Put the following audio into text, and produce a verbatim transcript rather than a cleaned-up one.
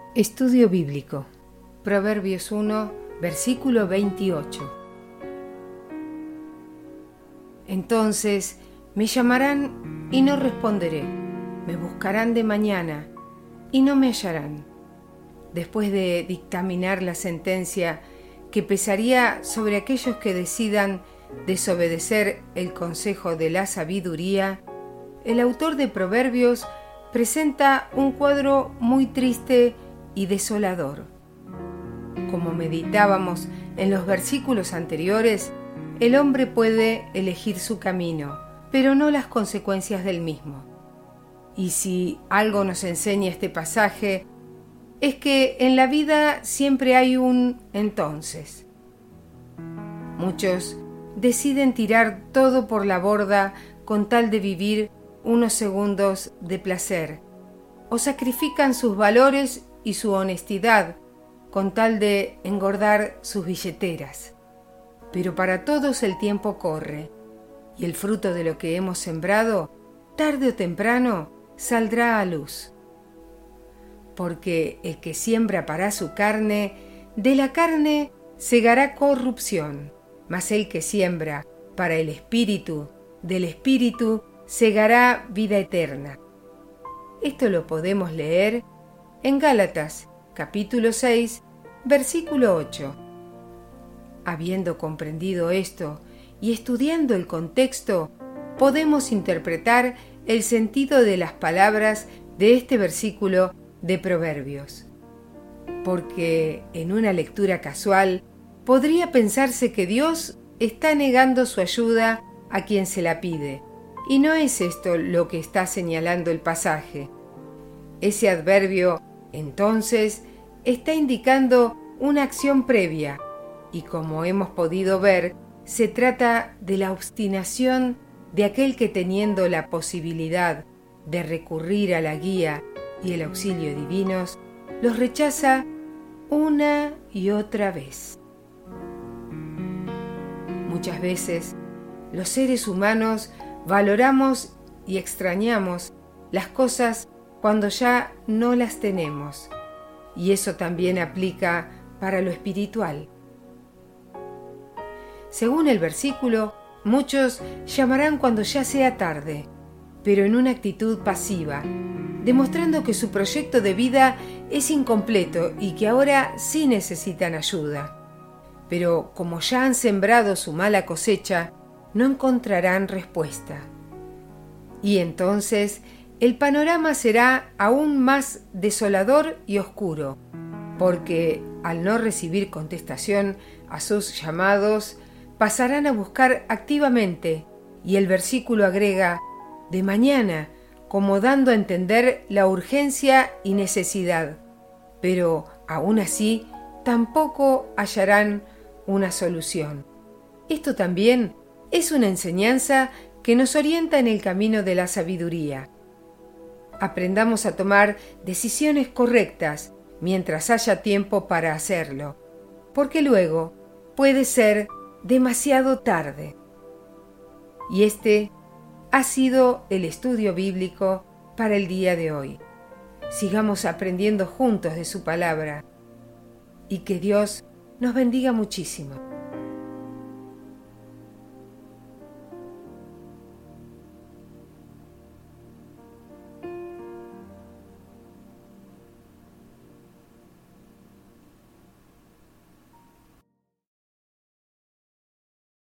Estudio bíblico. Proverbios uno, versículo veintiocho. Entonces me llamarán y no responderé, me buscarán de mañana y no me hallarán. Después de dictaminar la sentencia que pesaría sobre aquellos que decidan desobedecer el consejo de la sabiduría, el autor de Proverbios presenta un cuadro muy triste y desolador. Como meditábamos en los versículos anteriores, el hombre puede elegir su camino, pero no las consecuencias del mismo. Y si algo nos enseña este pasaje, es que en la vida siempre hay un entonces. Muchos deciden tirar todo por la borda con tal de vivir unos segundos de placer, o sacrifican sus valores y su honestidad con tal de engordar sus billeteras. Pero para todos el tiempo corre, y el fruto de lo que hemos sembrado, tarde o temprano, saldrá a luz. Porque el que siembra para su carne, de la carne segará corrupción, mas el que siembra para el espíritu, del espíritu segará vida eterna. Esto lo podemos leer en Gálatas, capítulo seis, versículo ocho. Habiendo comprendido esto y estudiando el contexto, podemos interpretar el sentido de las palabras de este versículo de Proverbios. Porque en una lectura casual podría pensarse que Dios está negando su ayuda a quien se la pide, y no es esto lo que está señalando el pasaje. Ese adverbio, entonces, está indicando una acción previa, y como hemos podido ver, se trata de la obstinación de aquel que, teniendo la posibilidad de recurrir a la guía y el auxilio divinos, los rechaza una y otra vez. Muchas veces, los seres humanos valoramos y extrañamos las cosas cuando ya no las tenemos, y eso también aplica para lo espiritual. Según el versículo, muchos llamarán cuando ya sea tarde, pero en una actitud pasiva, demostrando que su proyecto de vida es incompleto y que ahora sí necesitan ayuda. Pero como ya han sembrado su mala cosecha, no encontrarán respuesta. Y entonces el panorama será aún más desolador y oscuro, porque al no recibir contestación a sus llamados, pasarán a buscar activamente, y el versículo agrega, de mañana, como dando a entender la urgencia y necesidad, pero aún así tampoco hallarán una solución. Esto también es una enseñanza que nos orienta en el camino de la sabiduría. Aprendamos a tomar decisiones correctas mientras haya tiempo para hacerlo, porque luego puede ser demasiado tarde. Y este ha sido el estudio bíblico para el día de hoy. Sigamos aprendiendo juntos de su palabra y que Dios nos bendiga muchísimo.